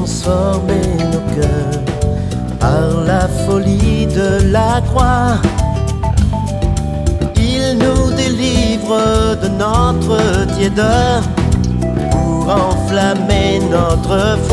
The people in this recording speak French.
transformer nos cœurs par la folie de la croix. Il nous délivre de notre tiédeur pour enflammer notre foi.